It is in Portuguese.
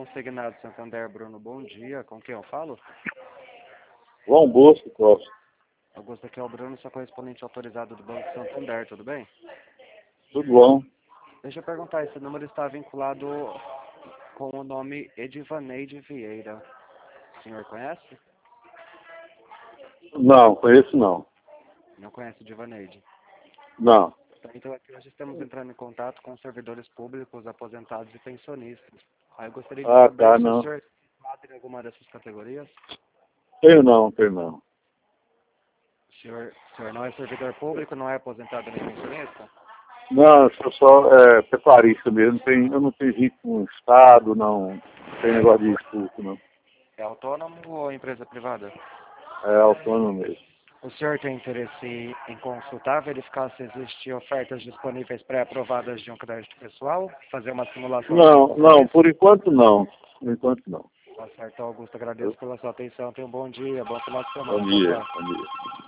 Consignado Santander, Bruno, bom dia. Com quem eu falo? João Bosco Costa. Augusto, aqui é o Bruno, sou correspondente autorizado do Banco Santander, tudo bem? Tudo bom? Deixa eu perguntar, esse número está vinculado com o nome Edivaneide Vieira. O senhor conhece? Não, conheço não. Não conhece Edivaneide? Não. Então aqui nós estamos entrando em contato com servidores públicos, aposentados e pensionistas. Aí eu gostaria de saber Tá, se o não. senhor se enquadra em alguma dessas categorias. Tenho não. O senhor não é servidor público, não é aposentado nem pensionista? Não, eu sou só pecuarista mesmo. Eu não tenho vínculo com o Estado, não tem negócio de expulso, não. É autônomo ou empresa privada? É autônomo mesmo. O senhor tem interesse em consultar, verificar se existem ofertas disponíveis pré-aprovadas de um crédito pessoal? Fazer uma simulação de Não, condições? por enquanto não. Por enquanto não. Tá certo, Augusto. Agradeço pela sua atenção. Tenha um bom dia, bom final de semana. Bom Tchau, dia, tchau. bom dia.